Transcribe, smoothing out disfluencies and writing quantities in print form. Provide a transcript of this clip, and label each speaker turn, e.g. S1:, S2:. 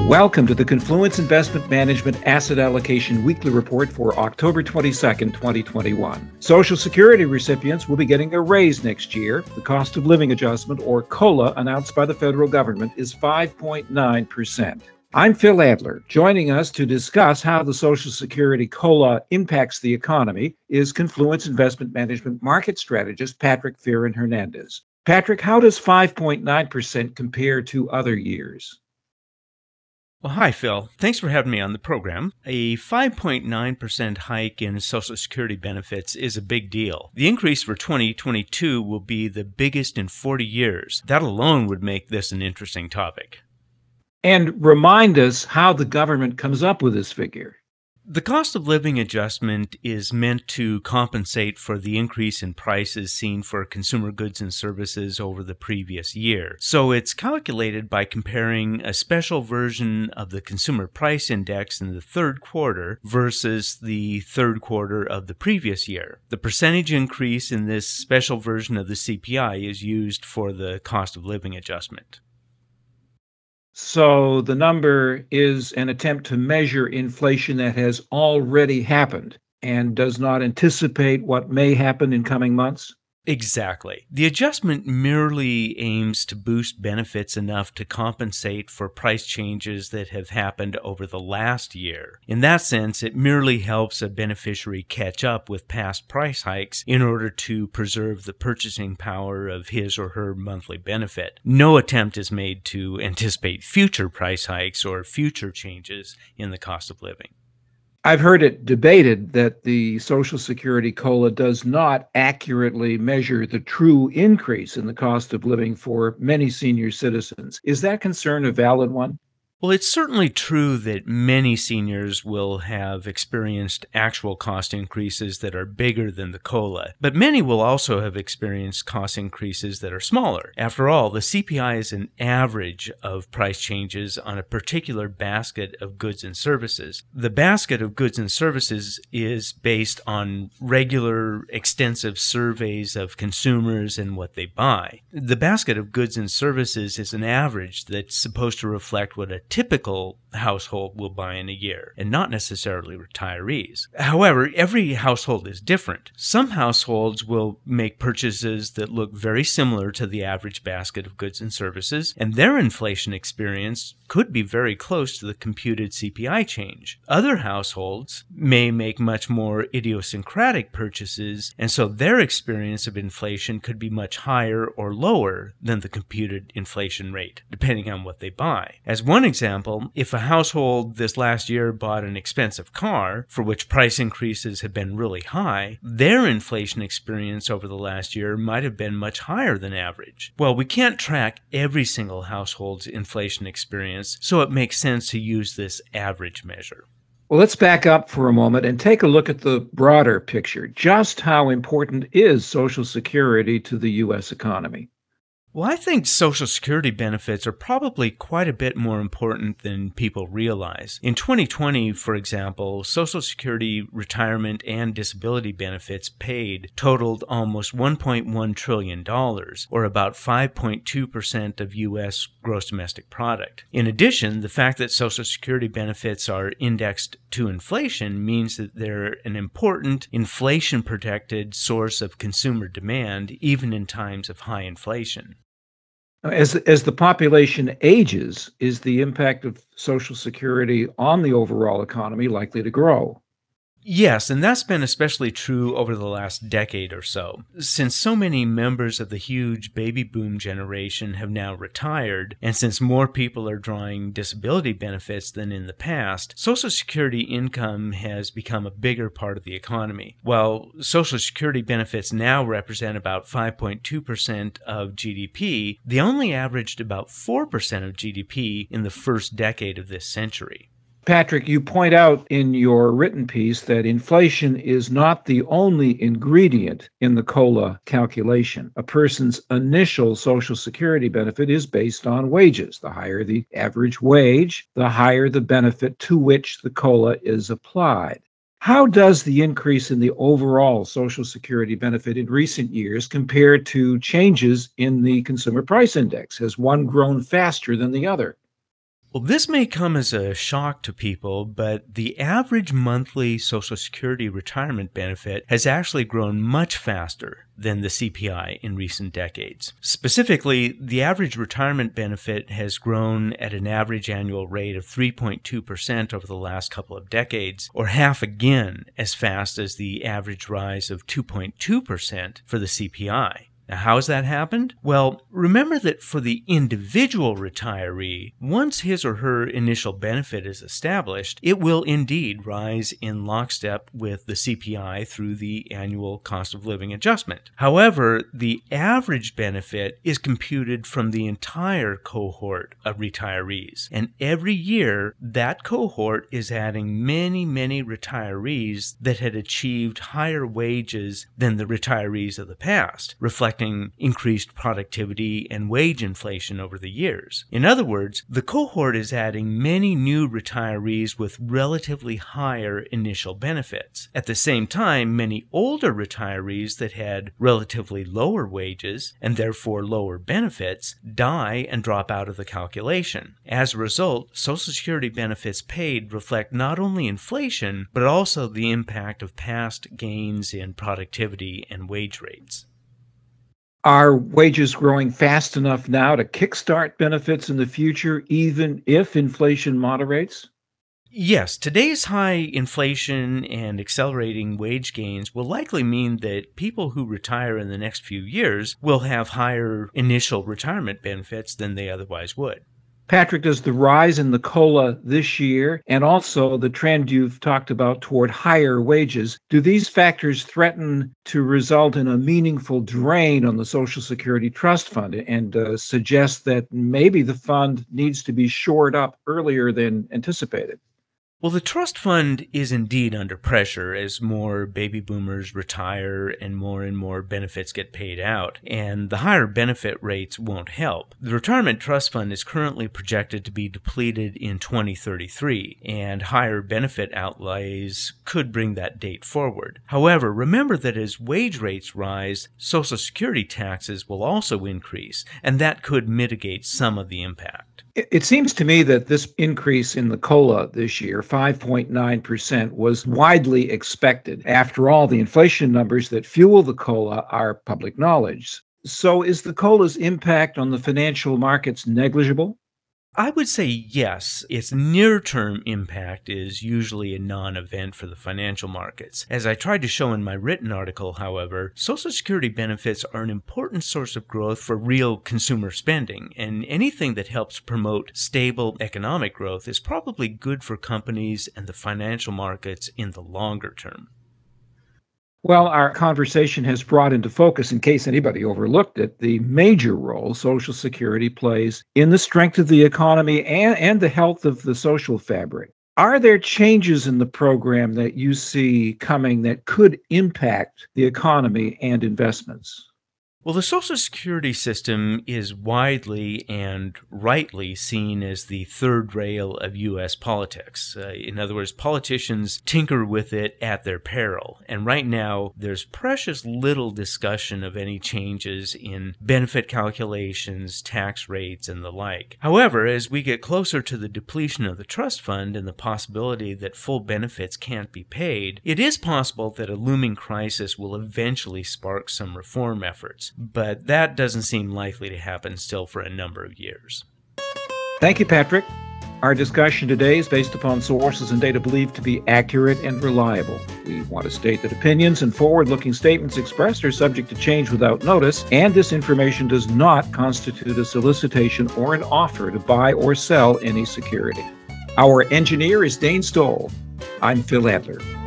S1: Welcome to the Confluence Investment Management Asset Allocation Weekly Report for October 22nd, 2021. Social Security recipients will be getting a raise next year. The cost of living adjustment, or COLA, announced by the federal government is 5.9%. I'm Phil Adler. Joining us to discuss how the Social Security COLA impacts the economy is Confluence Investment Management market strategist Patrick Fearon-Hernandez. Patrick, how does 5.9% compare to other years?
S2: Well, hi, Phil. Thanks for having me on the program. A 5.9% hike in Social Security benefits is a big deal. The increase for 2022 will be the biggest in 40 years. That alone would make this an interesting topic.
S1: And remind us how the government comes up with this figure.
S2: The cost of living adjustment is meant to compensate for the increase in prices seen for consumer goods and services over the previous year. So it's calculated by comparing a special version of the Consumer Price Index in the third quarter versus the third quarter of the previous year. The percentage increase in this special version of the CPI is used for the cost of living adjustment.
S1: So the number is an attempt to measure inflation that has already happened and does not anticipate what may happen in coming months?
S2: Exactly. The adjustment merely aims to boost benefits enough to compensate for price changes that have happened over the last year. In that sense, it merely helps a beneficiary catch up with past price hikes in order to preserve the purchasing power of his or her monthly benefit. No attempt is made to anticipate future price hikes or future changes in the cost of living.
S1: I've heard it debated that the Social Security COLA does not accurately measure the true increase in the cost of living for many senior citizens. Is that concern a valid one?
S2: Well, it's certainly true that many seniors will have experienced actual cost increases that are bigger than the COLA, but many will also have experienced cost increases that are smaller. After all, the CPI is an average of price changes on a particular basket of goods and services. The basket of goods and services is based on regular, extensive surveys of consumers and what they buy. The basket of goods and services is an average that's supposed to reflect what a typical household will buy in a year, and not necessarily retirees. However, every household is different. Some households will make purchases that look very similar to the average basket of goods and services, and their inflation experience could be very close to the computed CPI change. Other households may make much more idiosyncratic purchases, and so their experience of inflation could be much higher or lower than the computed inflation rate, depending on what they buy. As one example, if a household this last year bought an expensive car, for which price increases have been really high, their inflation experience over the last year might have been much higher than average. Well, we can't track every single household's inflation experience, so it makes sense to use this average measure.
S1: Well, let's back up for a moment and take a look at the broader picture. Just how important is Social Security to the U.S. economy?
S2: Well, I think Social Security benefits are probably quite a bit more important than people realize. In 2020, for example, Social Security retirement and disability benefits paid totaled almost $1.1 trillion, or about 5.2% of U.S. gross domestic product. In addition, the fact that Social Security benefits are indexed to inflation means that they're an important inflation-protected source of consumer demand, even in times of high inflation.
S1: As the population ages, is the impact of Social Security on the overall economy likely to grow?
S2: Yes, and that's been especially true over the last decade or so. Since so many members of the huge baby boom generation have now retired, and since more people are drawing disability benefits than in the past, Social Security income has become a bigger part of the economy. While Social Security benefits now represent about 5.2% of GDP, they only averaged about 4% of GDP in the first decade of this century.
S1: Patrick, you point out in your written piece that inflation is not the only ingredient in the COLA calculation. A person's initial Social Security benefit is based on wages. The higher the average wage, the higher the benefit to which the COLA is applied. How does the increase in the overall Social Security benefit in recent years compare to changes in the Consumer Price Index? Has one grown faster than the other?
S2: Well, this may come as a shock to people, but the average monthly Social Security retirement benefit has actually grown much faster than the CPI in recent decades. Specifically, the average retirement benefit has grown at an average annual rate of 3.2% over the last couple of decades, or half again as fast as the average rise of 2.2% for the CPI. Now, how has that happened? Well, remember that for the individual retiree, once his or her initial benefit is established, it will indeed rise in lockstep with the CPI through the annual cost of living adjustment. However, the average benefit is computed from the entire cohort of retirees, and every year that cohort is adding many, many retirees that had achieved higher wages than the retirees of the past, reflecting increased productivity and wage inflation over the years. In other words, the cohort is adding many new retirees with relatively higher initial benefits. At the same time, many older retirees that had relatively lower wages and therefore lower benefits die and drop out of the calculation. As a result, Social Security benefits paid reflect not only inflation, but also the impact of past gains in productivity and wage rates.
S1: Are wages growing fast enough now to kickstart benefits in the future, even if inflation moderates?
S2: Yes, today's high inflation and accelerating wage gains will likely mean that people who retire in the next few years will have higher initial retirement benefits than they otherwise would.
S1: Patrick, does the rise in the COLA this year and also the trend you've talked about toward higher wages, do these factors threaten to result in a meaningful drain on the Social Security Trust Fund and suggest that maybe the fund needs to be shored up earlier than anticipated?
S2: Well, the trust fund is indeed under pressure as more baby boomers retire and more benefits get paid out, and the higher benefit rates won't help. The retirement trust fund is currently projected to be depleted in 2033, and higher benefit outlays could bring that date forward. However, remember that as wage rates rise, Social Security taxes will also increase, and that could mitigate some of the impact.
S1: It seems to me that this increase in the COLA this year, 5.9%, was widely expected. After all, the inflation numbers that fuel the COLA are public knowledge. So is the COLA's impact on the financial markets negligible?
S2: I would say yes. Its near-term impact is usually a non-event for the financial markets. As I tried to show in my written article, however, Social Security benefits are an important source of growth for real consumer spending, and anything that helps promote stable economic growth is probably good for companies and the financial markets in the longer term.
S1: Well, our conversation has brought into focus, in case anybody overlooked it, the major role Social Security plays in the strength of the economy and the health of the social fabric. Are there changes in the program that you see coming that could impact the economy and investments?
S2: Well, the Social Security system is widely and rightly seen as the third rail of U.S. politics. In other words, politicians tinker with it at their peril. And right now, there's precious little discussion of any changes in benefit calculations, tax rates, and the like. However, as we get closer to the depletion of the trust fund and the possibility that full benefits can't be paid, it is possible that a looming crisis will eventually spark some reform efforts. But that doesn't seem likely to happen still for a number of years.
S1: Thank you, Patrick. Our discussion today is based upon sources and data believed to be accurate and reliable. We want to state that opinions and forward-looking statements expressed are subject to change without notice, and this information does not constitute a solicitation or an offer to buy or sell any security. Our engineer is Dane Stoll. I'm Phil Adler.